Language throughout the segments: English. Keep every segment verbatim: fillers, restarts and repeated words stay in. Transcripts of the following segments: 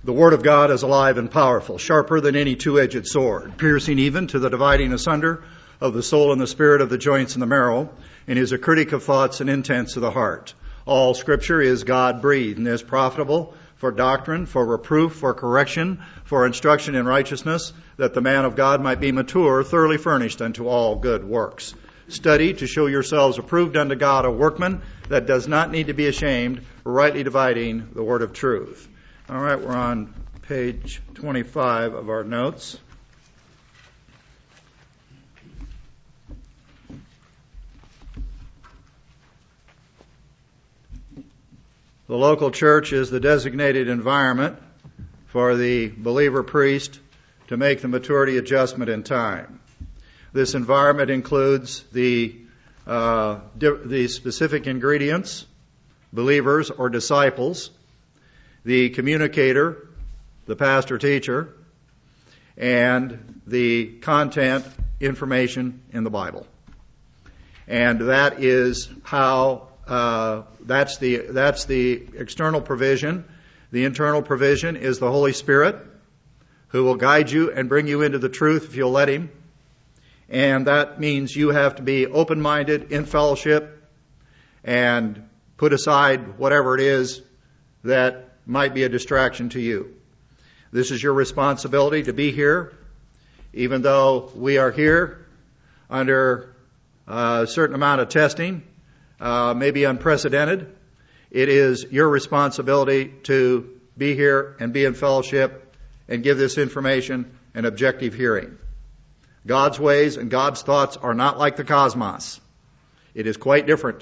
The Word of God is alive and powerful, sharper than any two-edged sword, piercing even to the dividing asunder of the soul and the spirit, of the joints and the marrow, and is a critic of thoughts and intents of the heart. All Scripture is God-breathed and is profitable for doctrine, for reproof, for correction, for instruction in righteousness, that the man of God might be mature, thoroughly furnished unto all good works. Study to show yourselves approved unto God, a workman that does not need to be ashamed, rightly dividing the word of truth. All right, we're on page twenty-five of our notes. The local church is the designated environment for the believer priest to make the maturity adjustment in time. This environment includes the uh, di- the specific ingredients, believers or disciples, the communicator, the pastor teacher, and the content information in the Bible. And that is how uh, that's the that's the external provision. The internal provision is the Holy Spirit, who will guide you and bring you into the truth if you'll let Him. And that means you have to be open-minded in fellowship and put aside whatever it is that might be a distraction to you. This is your responsibility to be here, even though we are here under a certain amount of testing, uh, maybe unprecedented. It is your responsibility to be here and be in fellowship and give this information an objective hearing. God's ways and God's thoughts are not like the cosmos. It is quite different.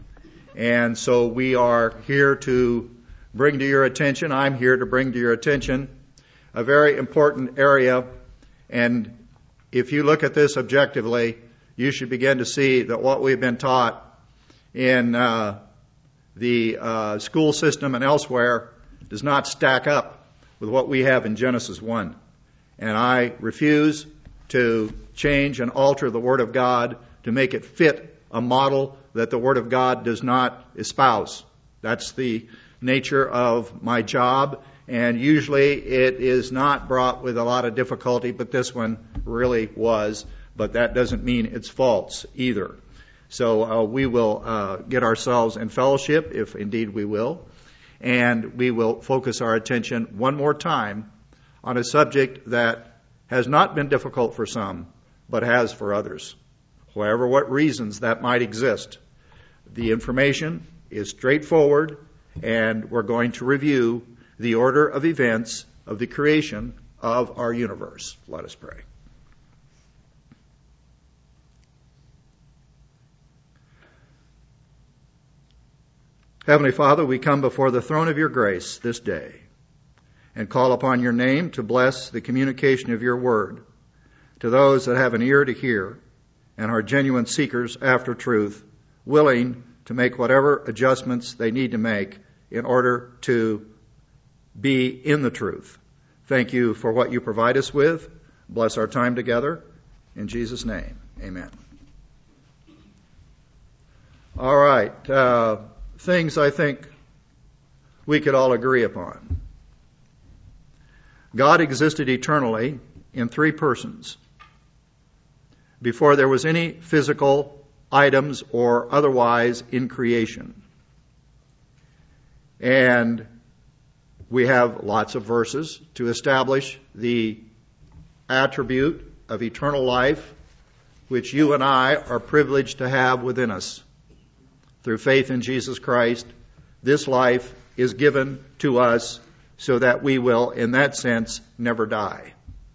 And so we are here to bring to your attention, I'm here to bring to your attention a very important area. And if you look at this objectively, you should begin to see that what we've been taught in uh, the uh, school system and elsewhere does not stack up with what we have in Genesis one. And I refuse to change and alter the Word of God to make it fit a model that the Word of God does not espouse. That's the nature of my job, and usually it is not brought with a lot of difficulty, but this one really was. But that doesn't mean it's false either. So uh, we will uh, get ourselves in fellowship, if indeed we will, and we will focus our attention one more time on a subject that has not been difficult for some, but has for others. However, what reasons that might exist. The information is straightforward, and we're going to review the order of events of the creation of our universe. Let us pray. Heavenly Father, we come before the throne of your grace this day and call upon your name to bless the communication of your word to those that have an ear to hear and are genuine seekers after truth, willing to make whatever adjustments they need to make in order to be in the truth. Thank you for what you provide us with. Bless our time together. In Jesus' name, amen. All right. Uh, things I think we could all agree upon. God existed eternally in three persons before there was any physical items or otherwise in creation. And we have lots of verses to establish the attribute of eternal life, which you and I are privileged to have within us. Through faith in Jesus Christ, this life is given to us so that we will, in that sense, never die.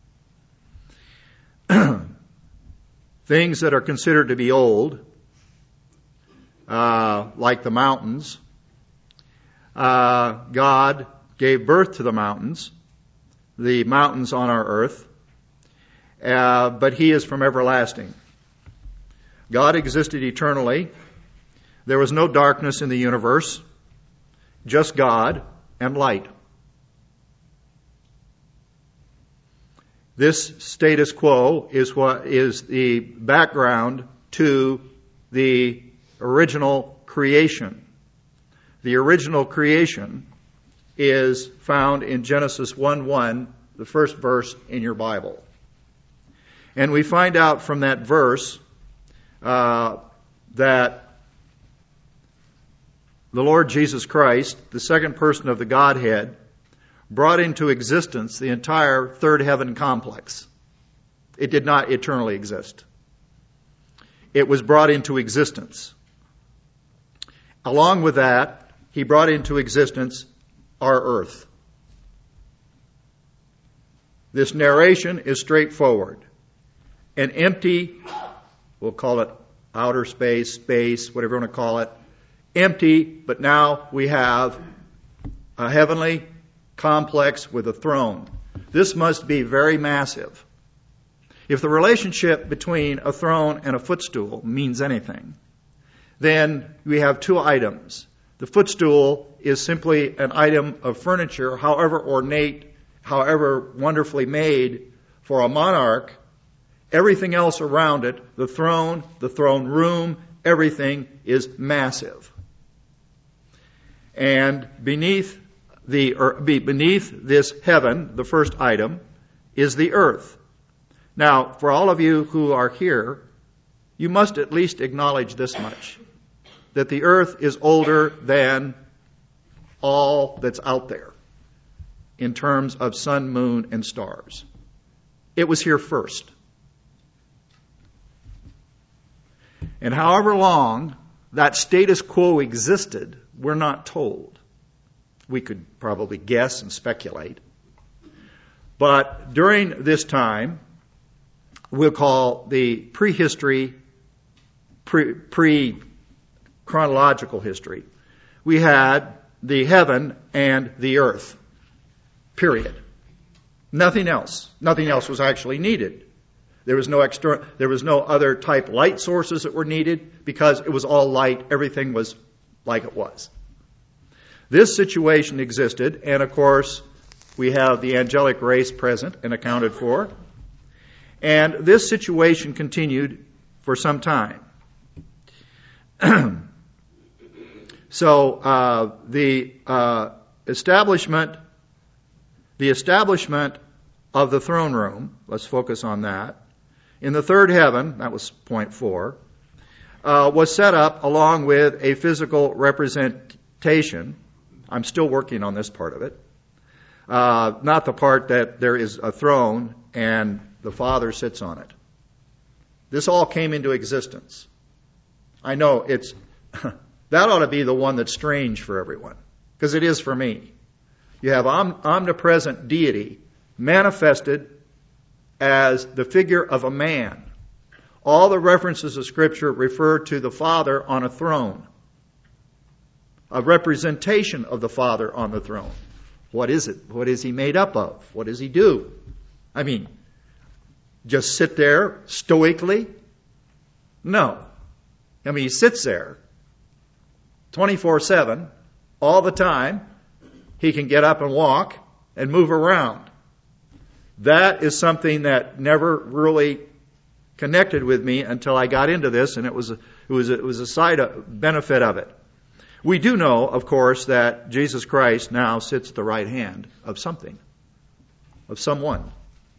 Things that are considered to be old, uh, like the mountains, uh, God gave birth to the mountains, the mountains on our earth, uh, but He is from everlasting. God existed eternally. There was no darkness in the universe, just God and light. This status quo is what is the background to the original creation. The original creation is found in Genesis one one, the first verse in your Bible. And we find out from that verse uh, that the Lord Jesus Christ, the second person of the Godhead, brought into existence the entire third heaven complex. It did not eternally exist. It was brought into existence. Along with that, he brought into existence our earth. This narration is straightforward. An empty, we'll call it outer space, space, whatever you want to call it, empty, but now we have a heavenly complex with a throne. This must be very massive. If the relationship between a throne and a footstool means anything, then we have two items. The footstool is simply an item of furniture, however ornate, however wonderfully made for a monarch. Everything else around it, the throne, the throne room, everything is massive. And beneath the beneath this heaven, the first item, is the earth. Now, for all of you who are here, you must at least acknowledge this much, that the earth is older than all that's out there in terms of sun, moon, and stars. It was here first. And however long that status quo existed, we're not told. We could probably guess and speculate. But during this time, we'll call the prehistory, pre, pre-chronological history, we had the heaven and the earth. Period. Nothing else. Nothing else was actually needed. There was no extra, there was no other type light sources that were needed because it was all light. Everything was like it was. This situation existed, and of course, we have the angelic race present and accounted for. And this situation continued for some time. So uh, the uh, establishment, the establishment of the throne room, let's focus on that, in the third heaven, that was point four, uh, was set up along with a physical representation. I'm still working on this part of it. Uh, not the part that there is a throne and the Father sits on it. This all came into existence. I know it's that ought to be the one that's strange for everyone, because it is for me. You have om- omnipresent deity manifested as the figure of a man. All the references of Scripture refer to the Father on a throne, a representation of the Father on the throne. What is it? What is he made up of? What does he do? I mean, just sit there stoically? No. I mean, he sits there twenty-four seven, all the time. He can get up and walk and move around. That is something that never really connected with me until I got into this, and it was a, it was a, it was a side benefit of it. We do know, of course, that Jesus Christ now sits at the right hand of something, of someone.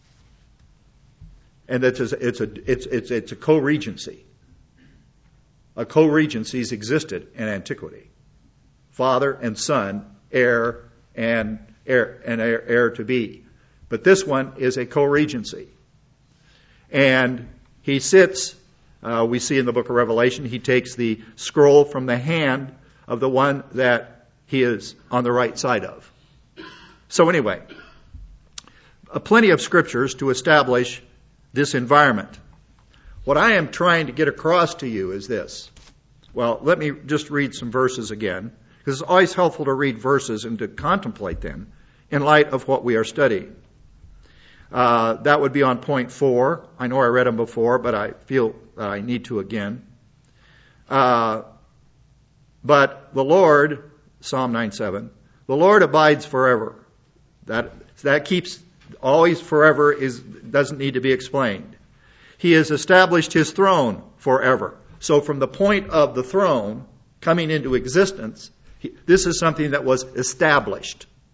And it's a, it's a, it's, it's, it's a co-regency. A co-regencies existed in antiquity. Father and Son, heir and heir, and heir, heir to be. But this one is a co-regency. And he sits, uh, we see in the book of Revelation, he takes the scroll from the hand of the one that he is on the right side of. So anyway, uh, plenty of scriptures to establish this environment. What I am trying to get across to you is this. Well, let me just read some verses again, because it's always helpful to read verses and to contemplate them in light of what we are studying. Uh, that would be on point four. I know I read them before, but I feel uh, I need to again. Uh, but the Lord, Psalm nine seven, the Lord abides forever. That that keeps always forever is doesn't need to be explained. He has established his throne forever. So from the point of the throne coming into existence, he, this is something that was established.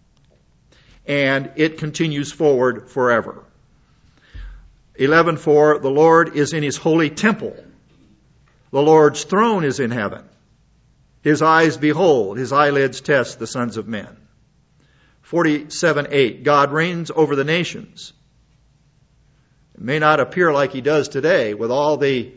and it continues forward forever. eleven four, the Lord is in his holy temple. The Lord's throne is in heaven. His eyes behold, his eyelids test the sons of men. forty-seven eight, God reigns over the nations. It may not appear like he does today with all the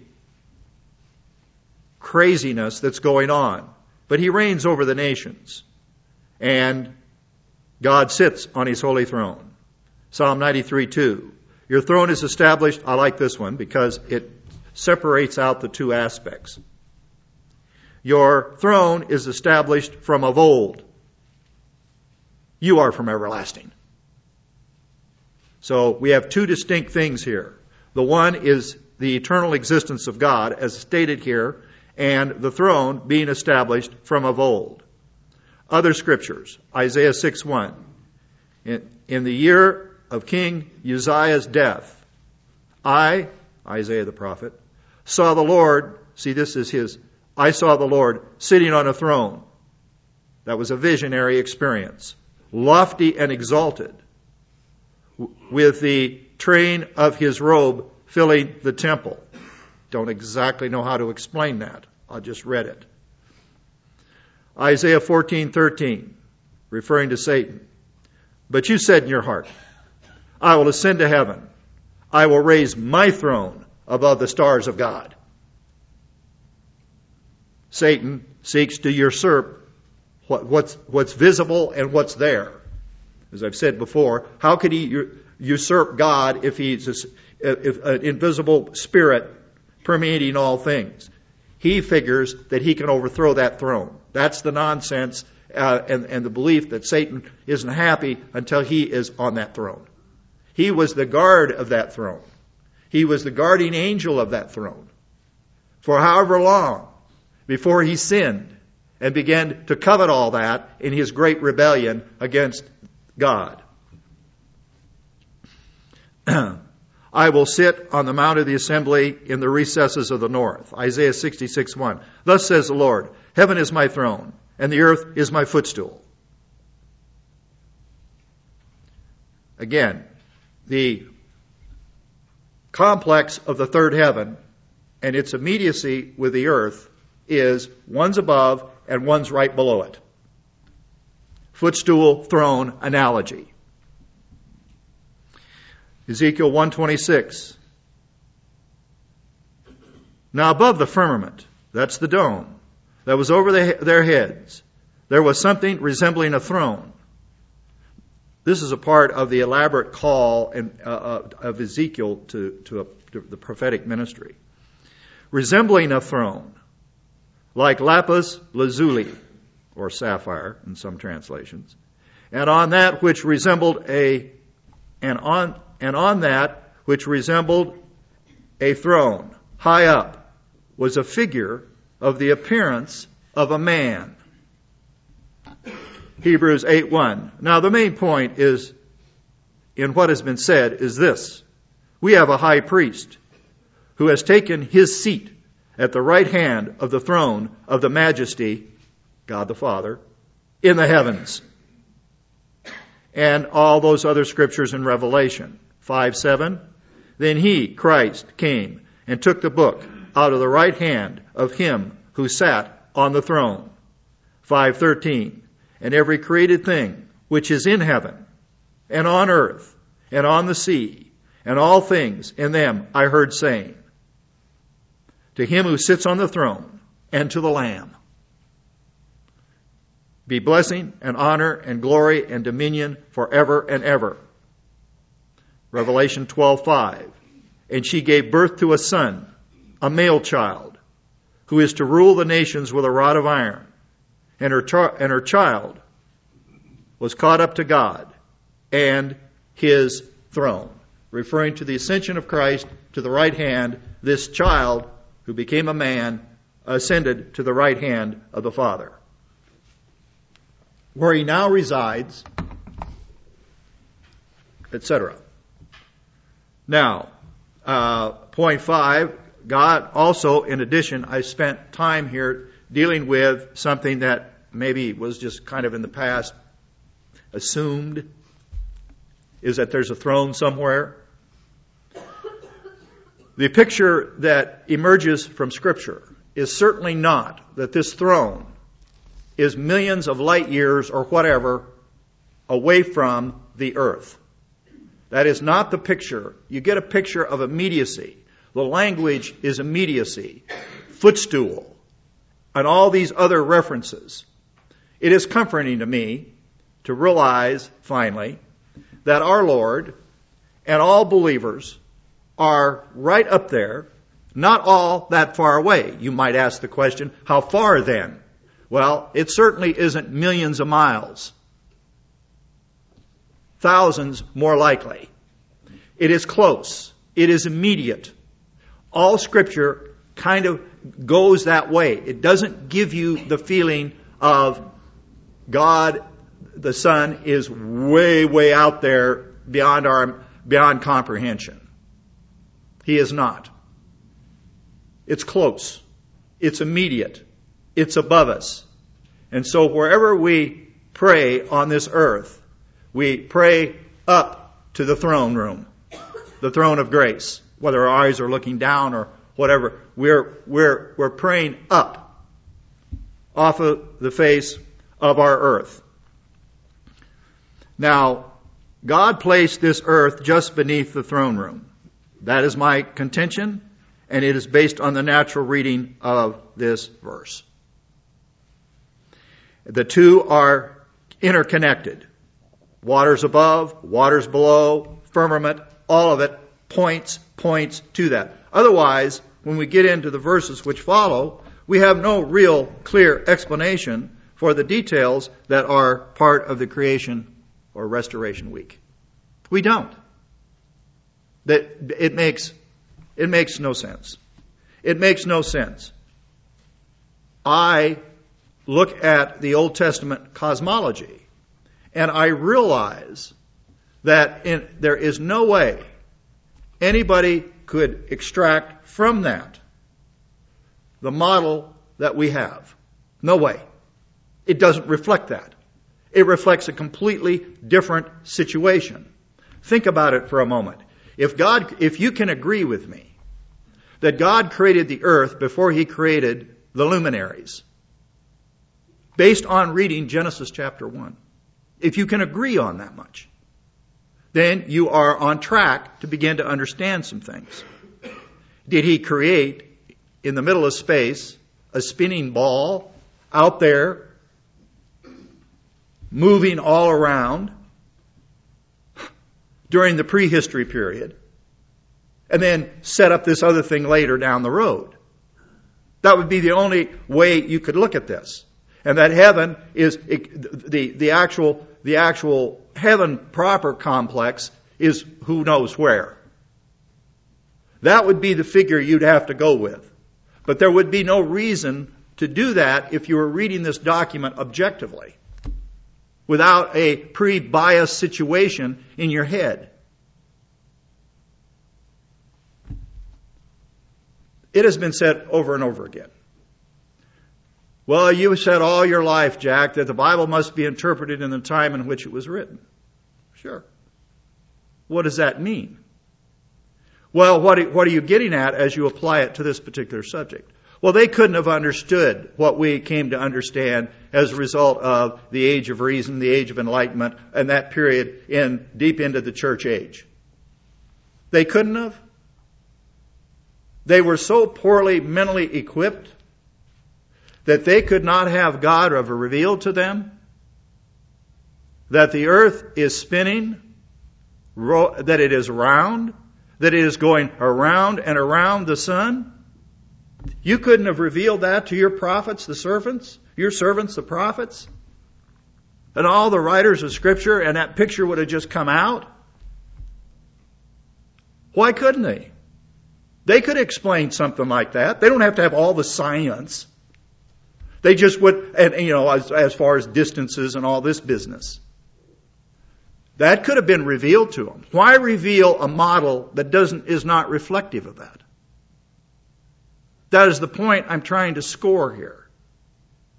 craziness that's going on, but he reigns over the nations. And God sits on his holy throne. Psalm ninety-three two, your throne is established. I like this one because it separates out the two aspects. Your throne is established from of old. You are from everlasting. So we have two distinct things here. The one is the eternal existence of God, as stated here, and the throne being established from of old. Other scriptures, Isaiah six one. In, in the year of King Uzziah's death, I, Isaiah the prophet, saw the Lord, see this is his, I saw the Lord sitting on a throne. That was a visionary experience. Lofty and exalted, with the train of his robe filling the temple. Don't exactly know how to explain that. I just read it. Isaiah fourteen thirteen, referring to Satan. But you said in your heart, I will ascend to heaven. I will raise my throne above the stars of God. Satan seeks to usurp what, what's, what's visible and what's there. As I've said before, how could he usurp God if he's a, if an invisible spirit permeating all things? He figures that he can overthrow that throne. That's the nonsense uh, and, and the belief that Satan isn't happy until he is on that throne. He was the guard of that throne. He was the guardian angel of that throne for however long before he sinned and began to covet all that in his great rebellion against God. I will sit on the mount of the assembly in the recesses of the north. Isaiah sixty-six one. Thus says the Lord, heaven is my throne, and the earth is my footstool. Again, the complex of the third heaven and its immediacy with the earth is one's above and one's right below it. Footstool, throne analogy. Ezekiel one twenty-six. Now above the firmament, that's the dome, that was over the, their heads, there was something resembling a throne. This is a part of the elaborate call in, uh, of Ezekiel to, to, a, to the prophetic ministry. Resembling a throne, like lapis lazuli, or sapphire in some translations, and on that which resembled a, and on, and on that which resembled a throne, high up, was a figure of the appearance of a man. Hebrews eight one. Now the main point is, in what has been said, is this. We have a high priest who has taken his seat at the right hand of the throne of the majesty, God the Father, in the heavens. And all those other scriptures in Revelation. five seven. Then he, Christ, came and took the book out of the right hand of him who sat on the throne. five thirteen. And every created thing which is in heaven and on earth and on the sea and all things in them I heard saying, to him who sits on the throne and to the Lamb be blessing and honor and glory and dominion forever and ever. Revelation twelve five. And she gave birth to a son, a male child, who is to rule the nations with a rod of iron. And her, ch- and her child was caught up to God and his throne. Referring to the ascension of Christ to the right hand, this child who became a man ascended to the right hand of the Father, where he now resides, et cetera. Now, uh, point five, God also, in addition, I spent time here dealing with something that maybe was just kind of in the past assumed, is that there's a throne somewhere. The picture that emerges from Scripture is certainly not that this throne is millions of light years or whatever away from the earth. That is not the picture. You get a picture of immediacy. The language is immediacy, footstool, and all these other references. It is comforting to me to realize, finally, that our Lord and all believers are right up there, not all that far away. You might ask the question, how far then? Well, it certainly isn't millions of miles. Thousands more likely. It is close. It is immediate. All Scripture kind of goes that way. It doesn't give you the feeling of God, the Son, is way, way out there beyond our beyond comprehension. He is not. It's close. It's immediate. It's above us. And so wherever we pray on this earth, we pray up to the throne room, the throne of grace. Whether our eyes are looking down or whatever, we're we're we're praying up off of the face of our earth. Now, God placed this earth just beneath the throne room. That is my contention, and it is based on the natural reading of this verse. The two are interconnected. Waters above, waters below, firmament, all of it points, points to that. Otherwise, when we get into the verses which follow, we have no real clear explanation for the details that are part of the creation or restoration week. We don't. That it makes it makes no sense. It makes no sense. I look at the Old Testament cosmology and I realize that in, there is no way anybody could extract from that the model that we have. No way. It doesn't reflect that. It reflects a completely different situation. Think about it for a moment. If God, if you can agree with me that God created the earth before He created the luminaries, based on reading Genesis chapter one, if you can agree on that much, then you are on track to begin to understand some things. Did He create in the middle of space a spinning ball out there, moving all around during the prehistory period, and then set up this other thing later down the road? That would be the only way you could look at this. And that heaven is the, the actual the actual heaven proper complex is who knows where. That would be the figure you'd have to go with. But there would be no reason to do that if you were reading this document objectively, without a pre-biased situation in your head. It has been said over and over again. Well, you said all your life, Jack, that the Bible must be interpreted in the time in which it was written. Sure. What does that mean? Well, what, what are you getting at as you apply it to this particular subject? Well, they couldn't have understood what we came to understand as a result of the age of reason, the age of enlightenment, and that period in deep into the church age. They couldn't have. They were so poorly mentally equipped that they could not have God ever revealed to them that the earth is spinning, that it is round, that it is going around and around the sun. You couldn't have revealed that to your prophets, the servants, your servants, the prophets, and all the writers of Scripture, and that picture would have just come out. Why couldn't they? They could explain something like that. They don't have to have all the science. They just would, and you know, as, as far as distances and all this business. That could have been revealed to them. Why reveal a model that doesn't is not reflective of that? That is the point I'm trying to score here.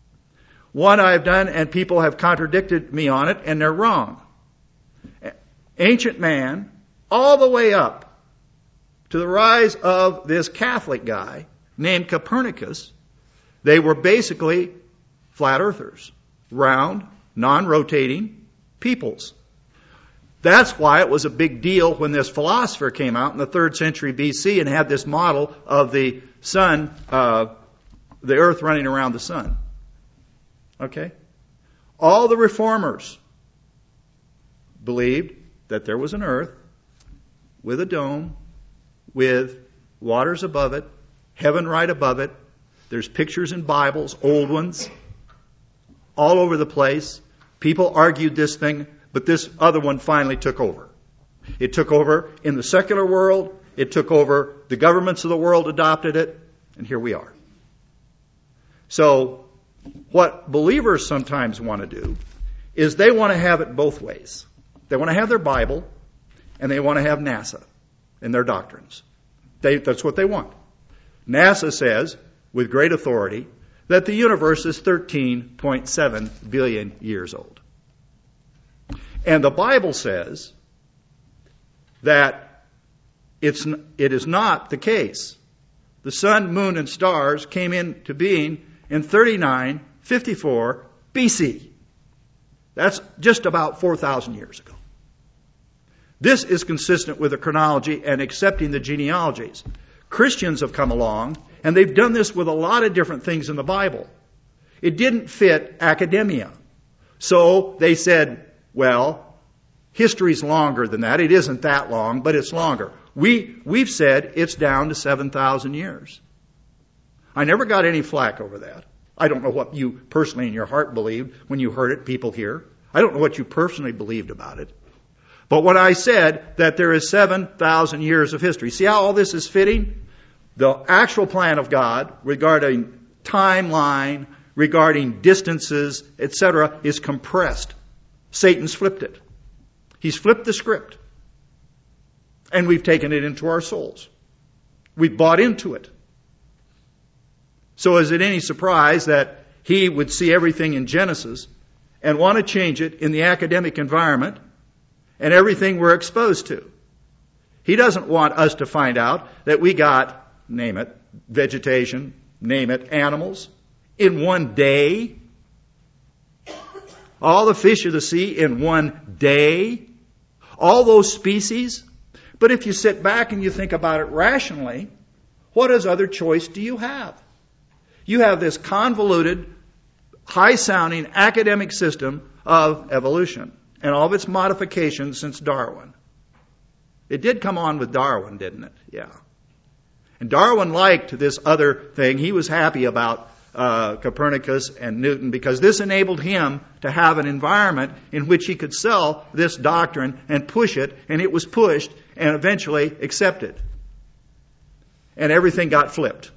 What I've done, and people have contradicted me on it, and they're wrong. ancient man, all the way up to the rise of this Catholic guy named Copernicus, they were basically flat earthers, round, non-rotating peoples. That's why it was a big deal when this philosopher came out in the third century B C and had this model of the sun, uh, the earth running around the sun. Okay? All the reformers believed that there was an earth with a dome, with waters above it, heaven right above it. There's pictures in Bibles, old ones, all over the place. People argued this thing, but this other one finally took over. It took over in the secular world. It took over, the governments of the world adopted it, and here we are. So, what believers sometimes want to do is they want to have it both ways. They want to have their Bible, and they want to have NASA and their doctrines. They, that's what they want. NASA says, with great authority, that the universe is thirteen point seven billion years old. And the Bible says that it's, it is not the case. The sun, moon, and stars came into being in thirty-nine fifty-four B C. That's just about four thousand years ago. This is consistent with the chronology and accepting the genealogies. Christians have come along, and they've done this with a lot of different things in the Bible. It didn't fit academia. So they said, well, history's longer than that. It isn't that long, but it's longer. We, we've said it's down to seven thousand years. I never got any flack over that. I don't know what you personally in your heart believed when you heard it, people here. I don't know what you personally believed about it. But when I said that there is seven thousand years of history, see how all this is fitting? The actual plan of God regarding timeline, regarding distances, et cetera, is compressed. Satan's flipped it. He's flipped the script. And we've taken it into our souls. We've bought into it. So is it any surprise that he would see everything in Genesis and want to change it in the academic environment and everything we're exposed to? He doesn't want us to find out that we got, name it, vegetation, name it, animals, in one day. All the fish of the sea in one day. All those species. But if you sit back and you think about it rationally, what other choice do you have? You have this convoluted, high-sounding academic system of evolution and all of its modifications since Darwin. It did come on with Darwin, didn't it? Yeah. And Darwin liked this other thing. He was happy about uh, Copernicus and Newton because this enabled him to have an environment in which he could sell this doctrine and push it, and it was pushed and eventually accepted. And everything got flipped.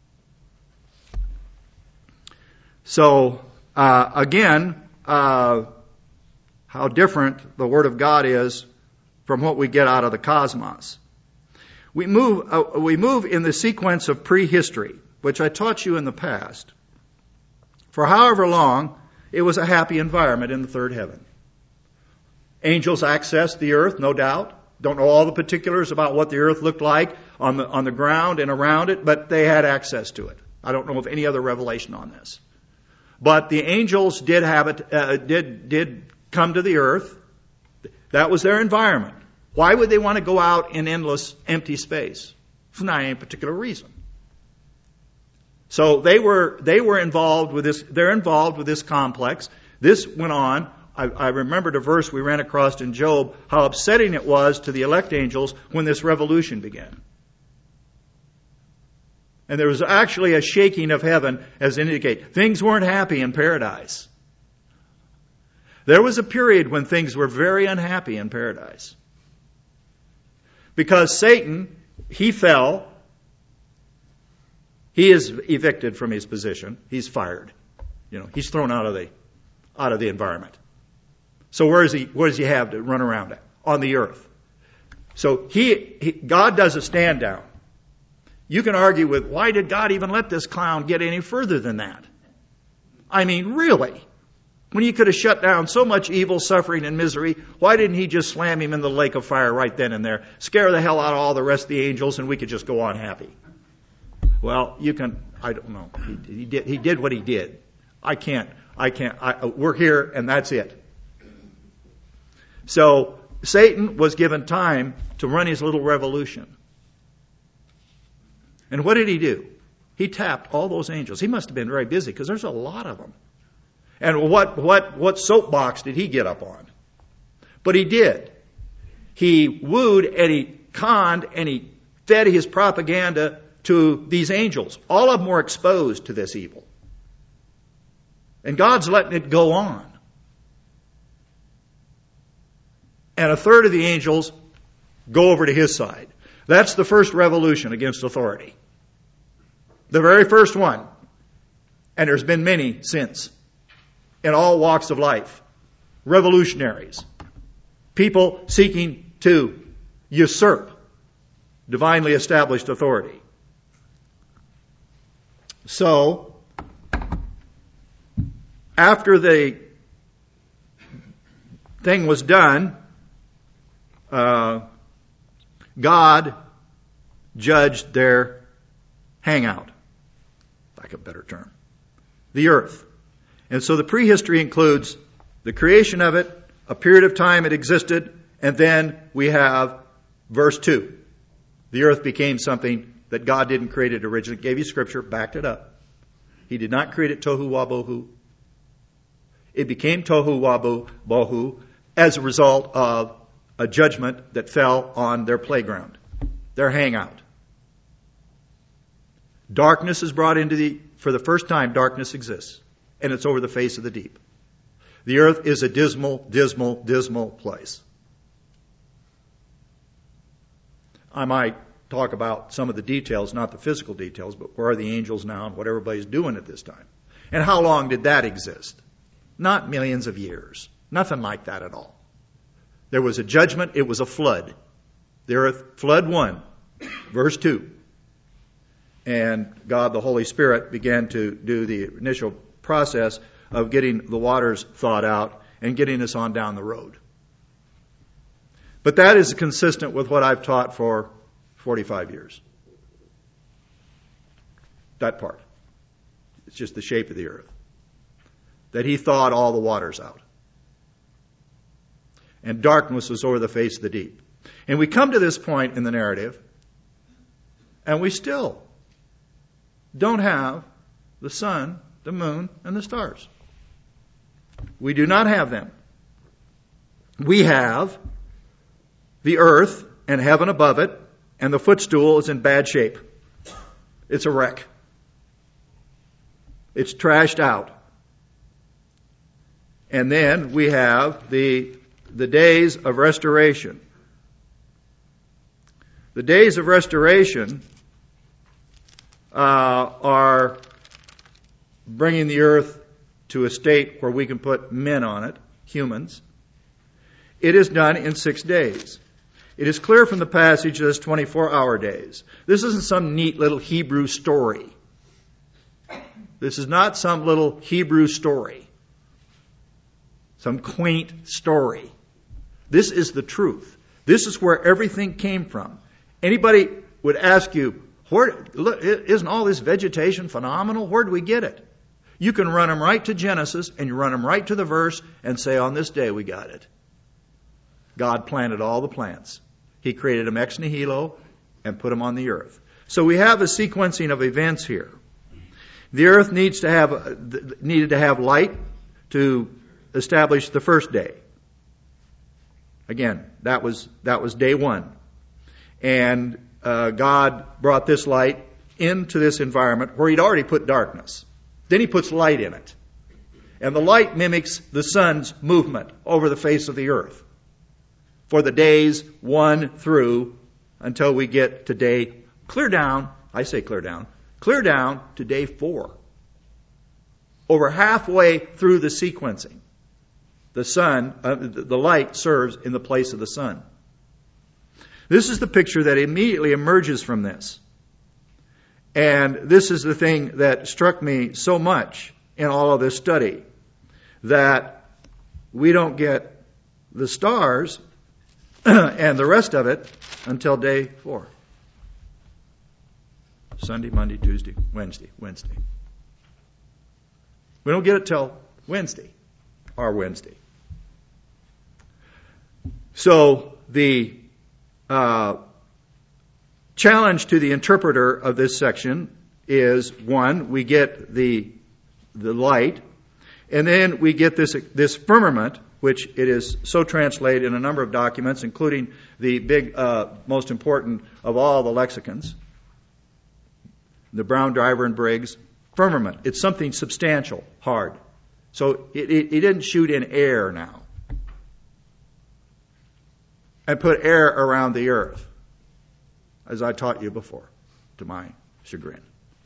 So, uh, again, uh, how different the Word of God is from what we get out of the cosmos. We move, uh, we move in the sequence of prehistory, which I taught you in the past. For however long, it was a happy environment in the third heaven. Angels accessed the earth, no doubt. Don't know all the particulars about what the earth looked like on the, on the ground and around it, but they had access to it. I don't know of any other revelation on this. But the angels did have it, uh, did, did come to the earth. That was their environment. Why would they want to go out in endless empty space? For not any particular reason. So they were, they were involved with this, they're involved with this complex. This went on. I, I remembered a verse we ran across in Job, how upsetting it was to the elect angels when this revolution began. And there was actually a shaking of heaven as to indicate things weren't happy in paradise. There was a period when things were very unhappy in paradise. Because Satan, he fell. He is evicted from his position. He's fired. You know, he's thrown out of the out of the environment. So where is he? Where does he have to run around at? On the earth. So he, he God does a stand down. You can argue with, why did God even let this clown get any further than that? I mean, really? When he could have shut down so much evil, suffering, and misery, why didn't he just slam him in the lake of fire right then and there, scare the hell out of all the rest of the angels, and we could just go on happy? Well, you can, I don't know. He, he did, he did what he did. I can't, I can't, I, we're here and that's it. So, Satan was given time to run his little revolution. And what did he do? He tapped all those angels. He must have been very busy because there's a lot of them. And what, what, what soapbox did he get up on? But he did. He wooed and he conned and he fed his propaganda to these angels. All of them were exposed to this evil. And God's letting it go on. And a third of the angels go over to his side. That's the first revolution against authority. The very first one. And there's been many since. In all walks of life. Revolutionaries. People seeking to usurp divinely established authority. So, after the thing was done, uh, God judged their hangout, like a better term, the earth. And so the prehistory includes the creation of it, a period of time it existed, and then we have verse two. The earth became something that God didn't create it originally. Gave you scripture, backed it up. He did not create it tohu wabohu. It became tohu wabohu as a result of a judgment that fell on their playground, their hangout. Darkness is brought into the, for the first time, darkness exists. And it's over the face of the deep. The earth is a dismal, dismal, dismal place. I might talk about some of the details, not the physical details, but where are the angels now and what everybody's doing at this time. And how long did that exist? Not millions of years. Nothing like that at all. There was a judgment. It was a flood. The earth, flood one, verse two. And God, the Holy Spirit, began to do the initial process of getting the waters thawed out and getting us on down the road. But that is consistent with what I've taught for forty-five years. That part. It's just the shape of the earth. That he thawed all the waters out. And darkness was over the face of the deep. And we come to this point in the narrative, and we still don't have the sun, the moon, and the stars. We do not have them. We have the earth and heaven above it, and the footstool is in bad shape. It's a wreck. It's trashed out. And then we have the, the days of restoration. The days of restoration uh, are bringing the earth to a state where we can put men on it, humans. It is done in six days. It is clear from the passage that it's twenty-four hour days. This isn't some neat little Hebrew story. This is not some little Hebrew story. Some quaint story. This is the truth. This is where everything came from. Anybody would ask you, where, look, isn't all this vegetation phenomenal? Where did we get it? You can run them right to Genesis and you run them right to the verse and say, on this day we got it. God planted all the plants. He created them ex nihilo and put them on the earth. So we have a sequencing of events here. The earth needs to have, needed to have light to establish the first day. Again, that was, that was day one. And uh, God brought this light into this environment where he'd already put darkness. Then he puts light in it. And the light mimics the sun's movement over the face of the earth for the days one through until we get to day, clear down, I say clear down, clear down to day four. Over halfway through the sequencing, the sun, uh, the light serves in the place of the sun. This is the picture that immediately emerges from this. And this is the thing that struck me so much in all of this study. that we don't get the stars and the rest of it until day four. Sunday, Monday, Tuesday, Wednesday, Wednesday. We don't get it till Wednesday, or Wednesday. So the uh, challenge to the interpreter of this section is, one, we get the the light, and then we get this this firmament, which it is so translated in a number of documents, including the big, uh, most important of all the lexicons, the Brown, Driver, and Briggs firmament. It's something substantial, hard. So it, it, it didn't shoot in air now and put air around the earth, as I taught you before, to my chagrin.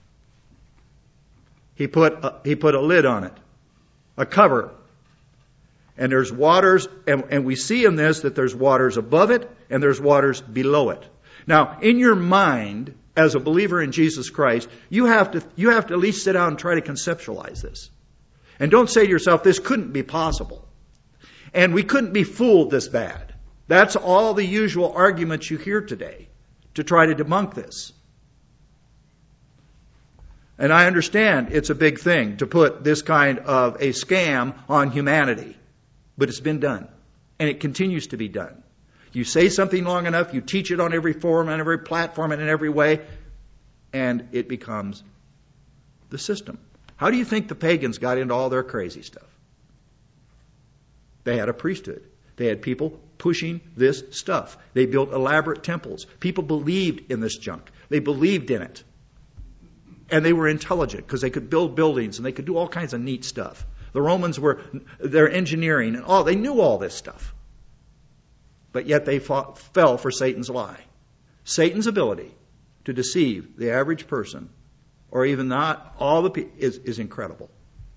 He put a, he put a lid on it, a cover. And there's waters, and, and we see in this that there's waters above it and there's waters below it. Now, in your mind, as a believer in Jesus Christ, you have to you have to at least sit down and try to conceptualize this. And don't say to yourself, this couldn't be possible. And we couldn't be fooled this bad. That's all the usual arguments you hear today to try to debunk this. And I understand it's a big thing to put this kind of a scam on humanity. But it's been done. And it continues to be done. You say something long enough, you teach it on every forum, on every platform, and in every way, and it becomes the system. How do you think the pagans got into all their crazy stuff? They had a priesthood. They had people pushing this stuff. They built elaborate temples. People believed in this junk. They believed in it. And they were intelligent because they could build buildings and they could do all kinds of neat stuff. The Romans were, their engineering and all, they knew all this stuff. But yet they fought, fell for Satan's lie. Satan's ability to deceive the average person, or even not all the people, is, is incredible.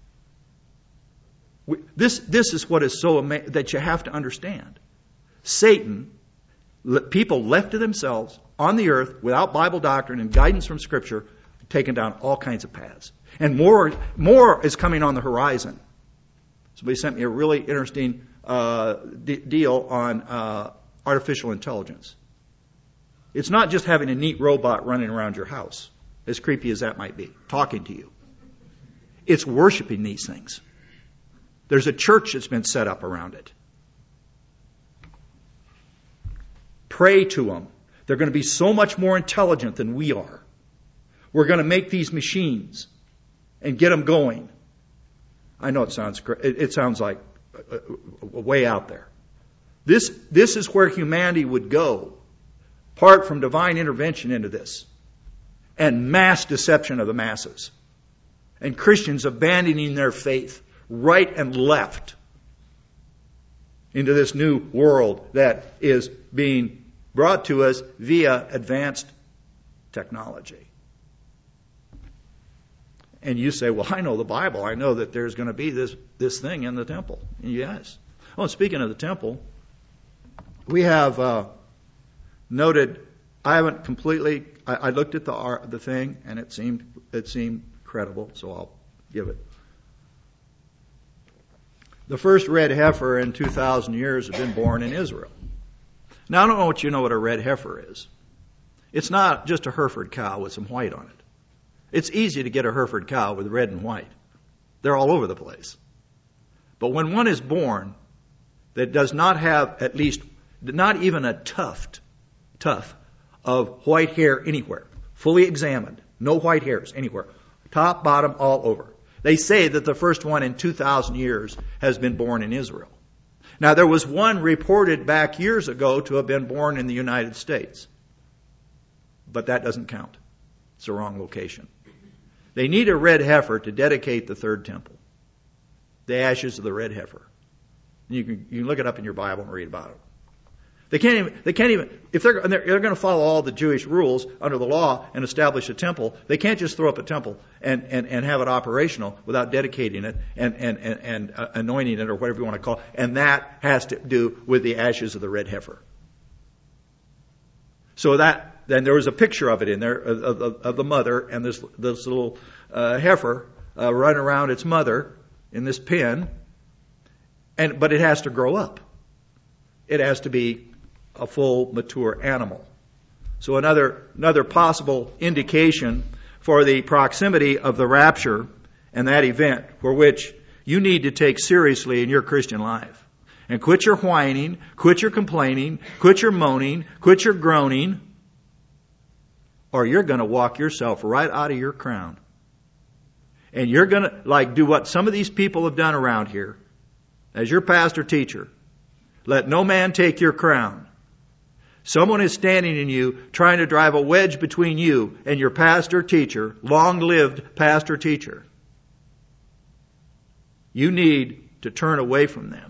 We, this, this is what is so amazing that you have to understand. Satan, people left to themselves on the earth without Bible doctrine and guidance from Scripture, taken down all kinds of paths. And more, more is coming on the horizon. Somebody sent me a really interesting uh, d- deal on uh, artificial intelligence. It's not just having a neat robot running around your house, as creepy as that might be, talking to you. It's worshiping these things. There's a church that's been set up around it. Pray to them. They're going to be so much more intelligent than we are. We're going to make these machines and get them going. I know it sounds it, it sounds like uh, way out there. This this is where humanity would go, apart from divine intervention into this, and mass deception of the masses, and Christians abandoning their faith right and left into this new world that is being brought to us via advanced technology. And you say, well, I know the Bible. I know that there's going to be this, this thing in the temple. And yes. Oh, speaking of the temple, we have uh, noted, I haven't completely, I, I looked at the art, the thing, and it seemed it seemed credible, so I'll give it. The first red heifer in two thousand years has been born in Israel. Now, I don't know what you know what a red heifer is. It's not just a Hereford cow with some white on it. It's easy to get a Hereford cow with red and white. They're all over the place. But when one is born that does not have at least, not even a tuft, tuft of white hair anywhere, fully examined, no white hairs anywhere, top, bottom, all over. They say that the first one in two thousand years has been born in Israel. Now, there was one reported back years ago to have been born in the United States. But that doesn't count. It's the wrong location. They need a red heifer to dedicate the third temple. The ashes of the red heifer. You can, you can look it up in your Bible and read about it. They can't even, they can't even, if they're, they're, they're going to follow all the Jewish rules under the law and establish a temple, they can't just throw up a temple and, and, and have it operational without dedicating it and, and, and, and uh, anointing it or whatever you want to call it. And that has to do with the ashes of the red heifer. So that, then there was a picture of it in there, of, of, of the mother and this, this little uh, heifer uh, running around its mother in this pen And, but it has to grow up. It has to be a full, mature animal. So another, another possible indication for the proximity of the rapture and that event for which you need to take seriously in your Christian life. And quit your whining, quit your complaining, quit your moaning, quit your groaning, or you're going to walk yourself right out of your crown. And you're going to, like, do what some of these people have done around here. As your pastor teacher, let no man take your crown. Someone is standing in you trying to drive a wedge between you and your pastor teacher, long-lived pastor teacher. You need to turn away from them.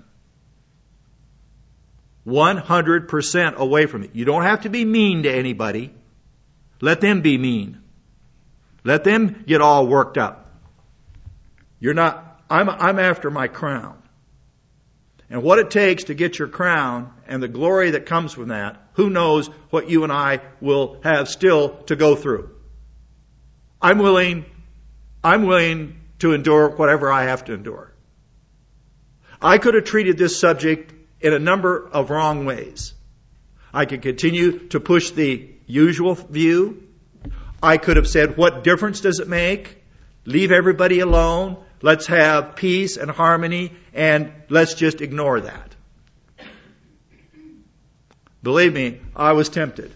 one hundred percent away from it. You don't have to be mean to anybody. Let them be mean. Let them get all worked up. You're not, I'm, I'm after my crown. And what it takes to get your crown and the glory that comes from that, who knows what you and I will have still to go through. I'm willing, I'm willing to endure whatever I have to endure. I could have treated this subject in a number of wrong ways. I could continue to push the usual view. I could have said, what difference does it make? Leave everybody alone. Let's have peace and harmony, and let's just ignore that. Believe me, I was tempted.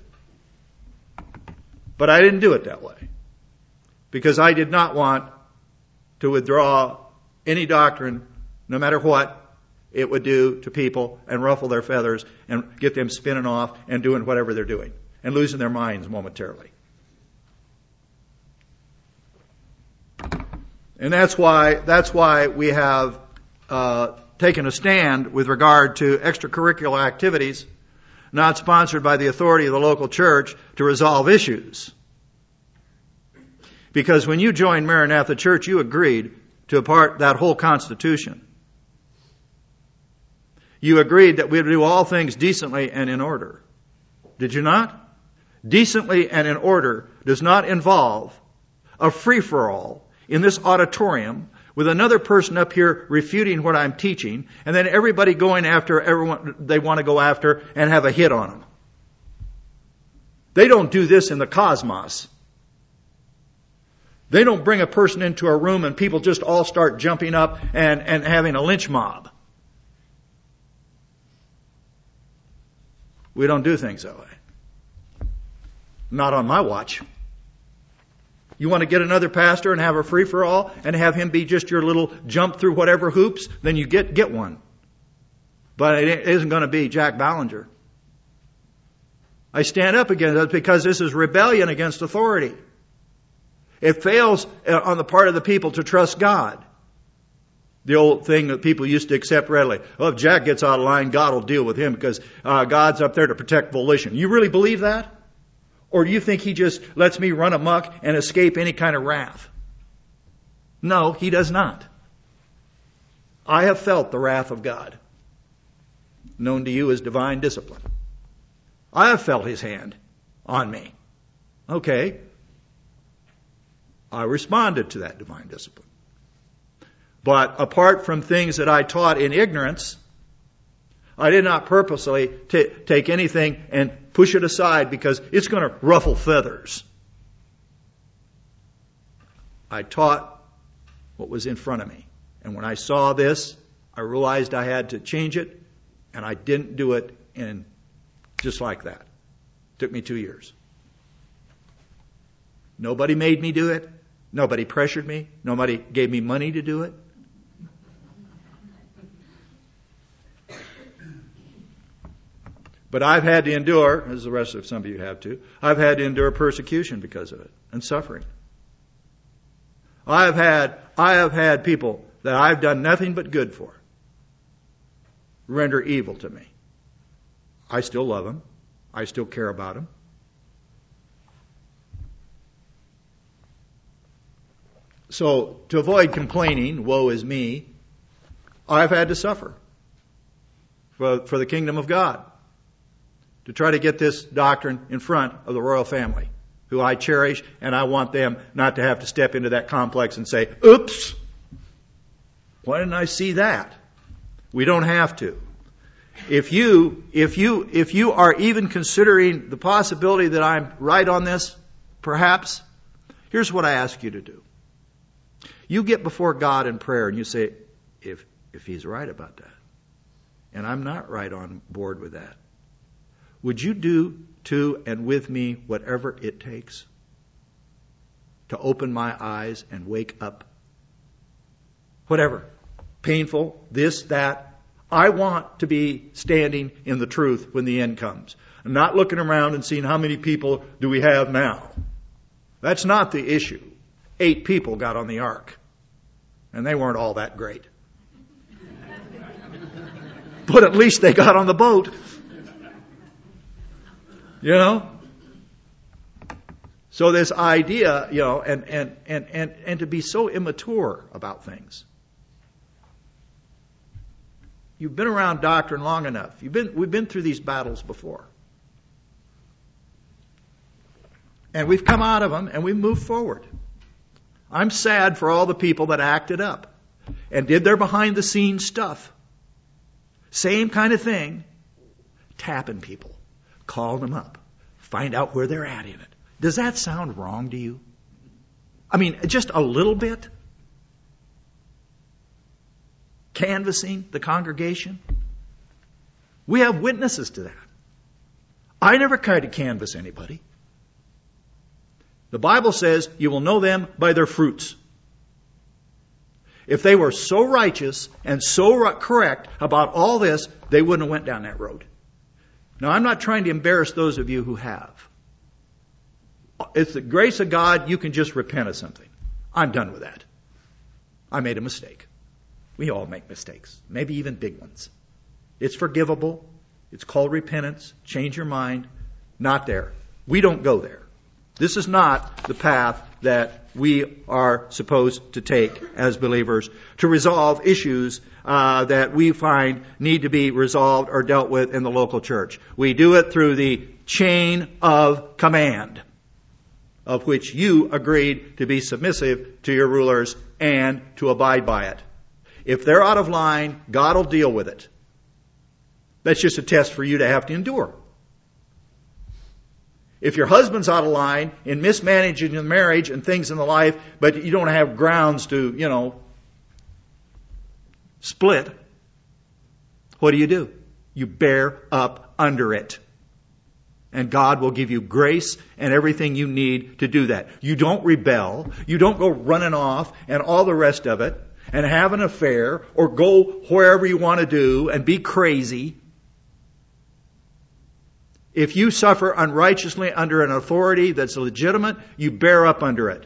But I didn't do it that way. Because I did not want to withdraw any doctrine, no matter what it would do to people, and ruffle their feathers and get them spinning off and doing whatever they're doing and losing their minds momentarily. And that's why that's why we have uh, taken a stand with regard to extracurricular activities not sponsored by the authority of the local church to resolve issues. Because when you joined Maranatha Church, you agreed to part that whole Constitution. You agreed that we would do all things decently and in order. Did you not? Decently and in order does not involve a free-for-all in this auditorium with another person up here refuting what I'm teaching, and then everybody going after everyone they want to go after and have a hit on them. They don't do this in the cosmos. They don't bring a person into a room and people just all start jumping up and, and having a lynch mob. We don't do things that way. Not on my watch. You want to get another pastor and have a free-for-all and have him be just your little jump through whatever hoops, then you get, get one. But it isn't going to be Jack Ballinger. I stand up against it because this is rebellion against authority. It fails on the part of the people to trust God. The old thing that people used to accept readily. Well, if Jack gets out of line, God will deal with him because uh, God's up there to protect volition. You really believe that? Or do you think he just lets me run amok and escape any kind of wrath? No, he does not. I have felt the wrath of God, known to you as divine discipline. I have felt his hand on me. Okay. I responded to that divine discipline. But apart from things that I taught in ignorance, I did not purposely t- take anything and push it aside because it's going to ruffle feathers. I taught what was in front of me. And when I saw this, I realized I had to change it, and I didn't do it in just like that. It took me two years. Nobody made me do it. Nobody pressured me. Nobody gave me money to do it. But I've had to endure, as the rest of some of you have too, I've had to endure persecution because of it and suffering. I have had, I have had people that I've done nothing but good for render evil to me. I still love them. I still care about them. So to avoid complaining, woe is me, I've had to suffer for, for the kingdom of God. To try to get this doctrine in front of the royal family, who I cherish, and I want them not to have to step into that complex and say, oops, why didn't I see that? We don't have to. If you, if you, if you are even considering the possibility that I'm right on this, perhaps, here's what I ask you to do. You get before God in prayer and you say, if, if He's right about that, and I'm not right on board with that, would you do to and with me whatever it takes to open my eyes and wake up? Whatever. Painful, this, that. I want to be standing in the truth when the end comes. I'm not looking around and seeing how many people do we have now. That's not the issue. Eight people got on the ark. And they weren't all that great. But at least they got on the boat. You know? So this idea, you know, and, and, and, and, and to be so immature about things. You've been around doctrine long enough. You've been, we've been through these battles before. And we've come out of them and we've moved forward. I'm sad for all the people that acted up and did their behind the scenes stuff. Same kind of thing. Tapping people. Calling them up. Find out where they're at in it. Does that sound wrong to you? I mean, just a little bit? Canvassing the congregation? We have witnesses to that. I never tried to canvass anybody. The Bible says you will know them by their fruits. If they were so righteous and so correct about all this, they wouldn't have went down that road. Now, I'm not trying to embarrass those of you who have. It's the grace of God, you can just repent of something. I'm done with that. I made a mistake. We all make mistakes, maybe even big ones. It's forgivable. It's called repentance. Change your mind. Not there. We don't go there. This is not the path that we are supposed to take as believers to resolve issues uh, that we find need to be resolved or dealt with in the local church. We do it through the chain of command, of which you agreed to be submissive to your rulers and to abide by it. If they're out of line, God will deal with it. That's just a test for you to have to endure. If your husband's out of line in mismanaging the marriage and things in the life, but you don't have grounds to, you know, split, what do you do? You bear up under it. And God will give you grace and everything you need to do that. You don't rebel. You don't go running off and all the rest of it and have an affair or go wherever you want to do and be crazy. If you suffer unrighteously under an authority that's legitimate, you bear up under it.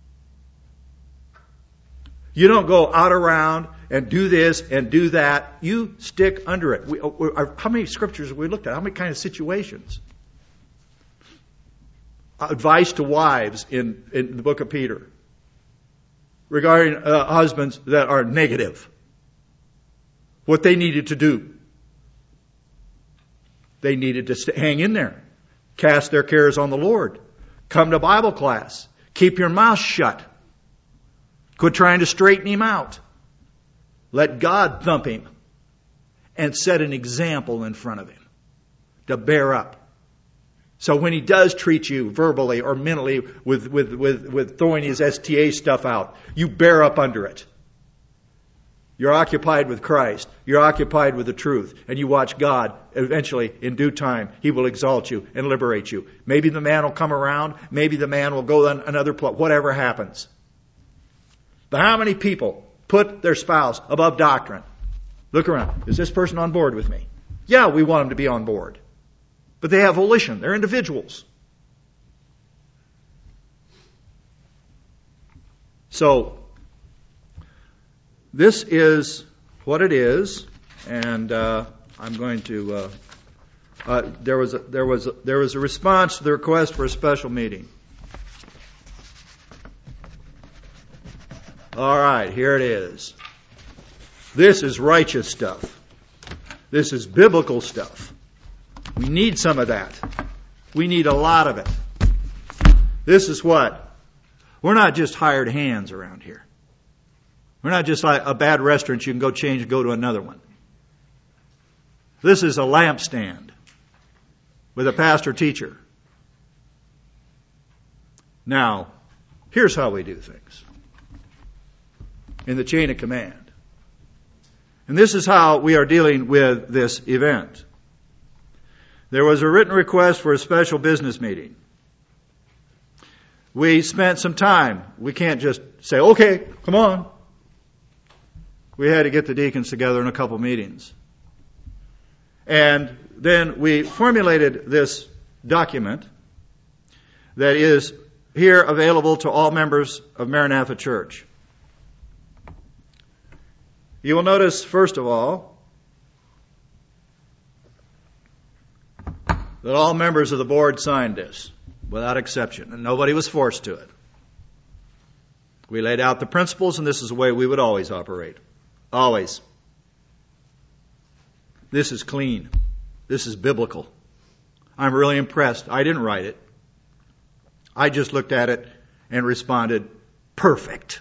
You don't go out around and do this and do that. You stick under it. We, how many scriptures have we looked at? How many kind of situations? Advice to wives in, in the book of Peter regarding uh, husbands that are negative. What they needed to do. They needed to st- hang in there. Cast their cares on the Lord. Come to Bible class. Keep your mouth shut. Quit trying to straighten him out. Let God thump him. And set an example in front of him. To bear up. So when he does treat you verbally or mentally with, with, with, with throwing his S T A stuff out, you bear up under it. You're occupied with Christ. You're occupied with the truth. And you watch God. Eventually, in due time, He will exalt you and liberate you. Maybe the man will come around. Maybe the man will go on another place. Whatever happens. But how many people put their spouse above doctrine? Look around. Is this person on board with me? Yeah, we want them to be on board. But they have volition. They're individuals. So, this is what it is, and uh, I'm going to. Uh, uh, there was a, there was a, there was a response to the request for a special meeting. All right, here it is. This is righteous stuff. This is biblical stuff. We need some of that. We need a lot of it. This is what? We're not just hired hands around here. We're not just like a bad restaurant you can go change and go to another one. This is a lampstand with a pastor-teacher. Now, here's how we do things in the chain of command. And this is how we are dealing with this event. There was a written request for a special business meeting. We spent some time. We can't just say, okay, come on. We had to get the deacons together in a couple meetings. And then we formulated this document that is here available to all members of Maranatha Church. You will notice, first of all, that all members of the board signed this, without exception, and nobody was forced to it. We laid out the principles, and this is the way we would always operate. Always. This is clean. This is biblical. I'm really impressed. I didn't write it. I just looked at it and responded, perfect.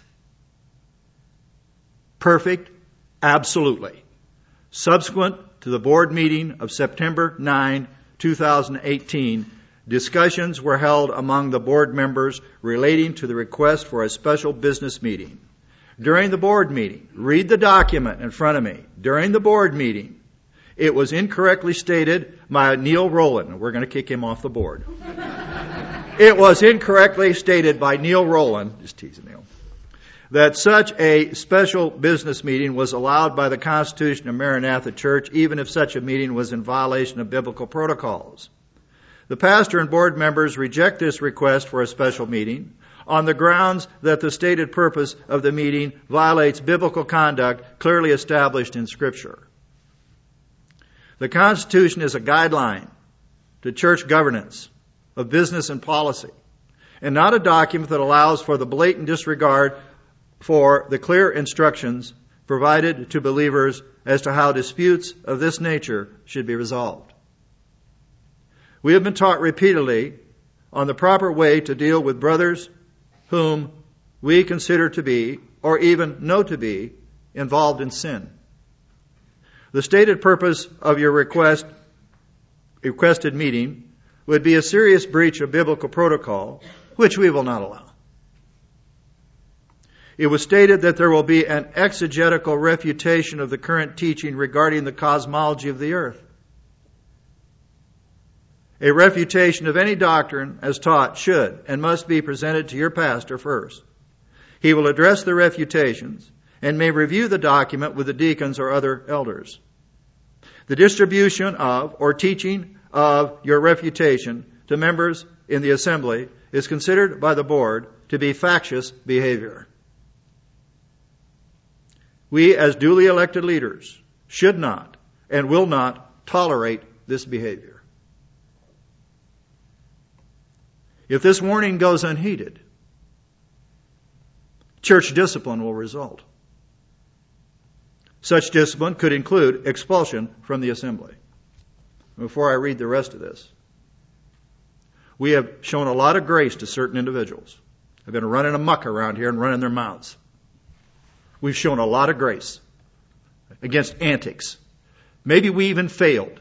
Perfect, absolutely. Subsequent to the board meeting of September ninth, two thousand eighteen, discussions were held among the board members relating to the request for a special business meeting. During the board meeting, read the document in front of me. During the board meeting, it was incorrectly stated by Neil Rowland. We're going to kick him off the board. It was incorrectly stated by Neil Rowland, just teasing Neil, that such a special business meeting was allowed by the Constitution of Maranatha Church, even if such a meeting was in violation of biblical protocols. The pastor and board members reject this request for a special meeting on the grounds that the stated purpose of the meeting violates biblical conduct clearly established in Scripture. The Constitution is a guideline to church governance of business and policy, and not a document that allows for the blatant disregard for the clear instructions provided to believers as to how disputes of this nature should be resolved. We have been taught repeatedly on the proper way to deal with brothers whom we consider to be, or even know to be, involved in sin. The stated purpose of your request, requested meeting would be a serious breach of biblical protocol, which we will not allow. It was stated that there will be an exegetical refutation of the current teaching regarding the cosmology of the earth. A refutation of any doctrine as taught should and must be presented to your pastor first. He will address the refutations and may review the document with the deacons or other elders. The distribution of or teaching of your refutation to members in the assembly is considered by the board to be factious behavior. We, as duly elected leaders, should not and will not tolerate this behavior. If this warning goes unheeded, church discipline will result. Such discipline could include expulsion from the assembly. Before I read the rest of this, we have shown a lot of grace to certain individuals. They've been running amok around here and running their mouths. We've shown a lot of grace against antics. Maybe we even failed.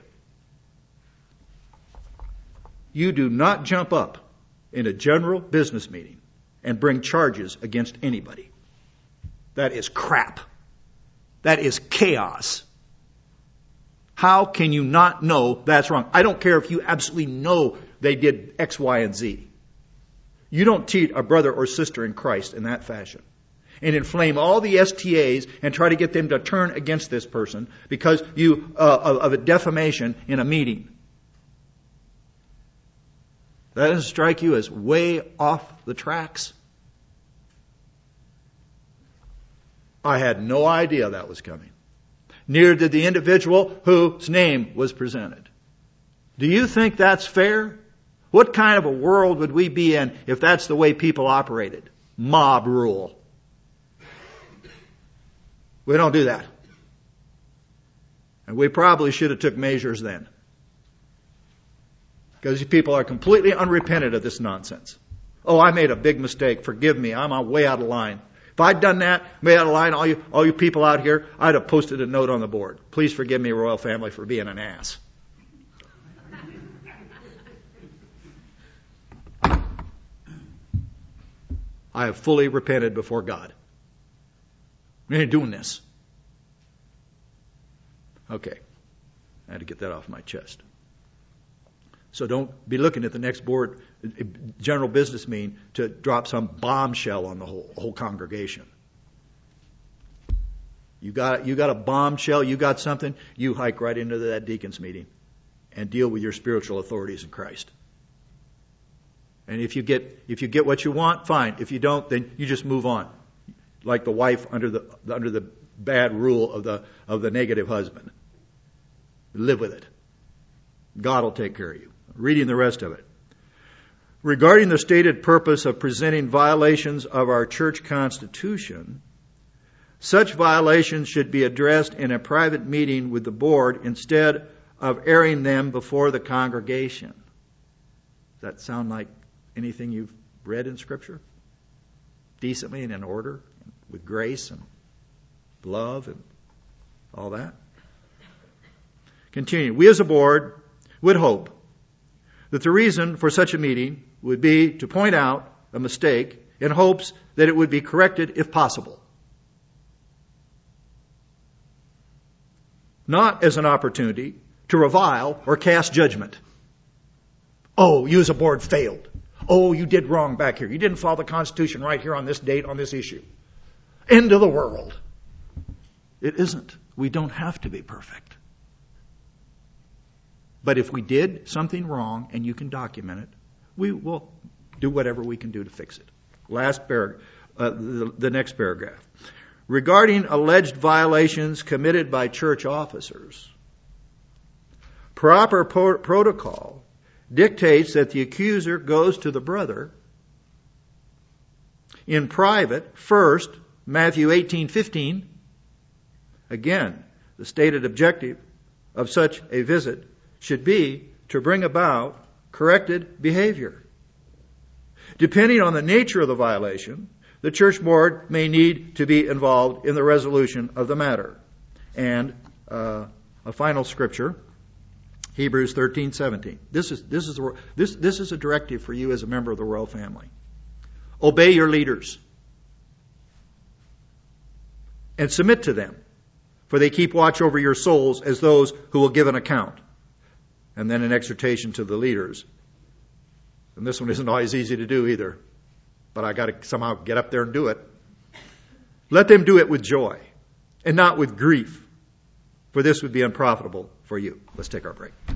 You do not jump up in a general business meeting and bring charges against anybody. That is crap. That is chaos. How can you not know that's wrong? I don't care if you absolutely know they did X, Y, and Z. You don't treat a brother or sister in Christ in that fashion and inflame all the S T As and try to get them to turn against this person because you uh, of, of a defamation in a meeting. That doesn't strike you as way off the tracks? I had no idea that was coming. Neither did the individual whose name was presented. Do you think that's fair? What kind of a world would we be in if that's the way people operated? Mob rule. We don't do that. And we probably should have took measures then. Because these people are completely unrepentant of this nonsense. Oh, I made a big mistake. Forgive me. I'm way out of line. If I'd done that, made out a line, all you, all you people out here, I'd have posted a note on the board. Please forgive me, royal family, for being an ass. I have fully repented before God. We ain't doing this. Okay. I had to get that off my chest. So don't be looking at the next board, general business meeting, to drop some bombshell on the whole, whole congregation. You got, you got a bombshell, you got something, you hike right into that deacon's meeting and deal with your spiritual authorities in Christ. And if you get, if you get what you want, fine. If you don't, then you just move on. Like the wife under the, under the bad rule of the, of the negative husband. Live with it. God will take care of you. Reading the rest of it. Regarding the stated purpose of presenting violations of our church constitution, such violations should be addressed in a private meeting with the board instead of airing them before the congregation. Does that sound like anything you've read in Scripture? Decently and in order, with grace and love and all that. Continue. We as a board would hope that the reason for such a meeting would be to point out a mistake in hopes that it would be corrected if possible. Not as an opportunity to revile or cast judgment. Oh, you as a board failed. Oh, you did wrong back here. You didn't follow the Constitution right here on this date on this issue. End of the world. It isn't. We don't have to be perfect. But if we did something wrong and you can document it, we will do whatever we can do to fix it. Last paragraph, uh, the, the next paragraph. Regarding alleged violations committed by church officers, proper po- protocol dictates that the accuser goes to the brother in private first, Matthew eighteen fifteen. Again, the stated objective of such a visit should be to bring about corrected behavior. Depending on the nature of the violation, the church board may need to be involved in the resolution of the matter. And uh, a final scripture, Hebrews thirteen seventeen. This is this is this this is a directive for you as a member of the royal family. Obey your leaders and submit to them, for they keep watch over your souls as those who will give an account. And then an exhortation to the leaders. And this one isn't always easy to do either, but I got to somehow get up there and do it. Let them do it with joy and not with grief, for this would be unprofitable for you. Let's take our break.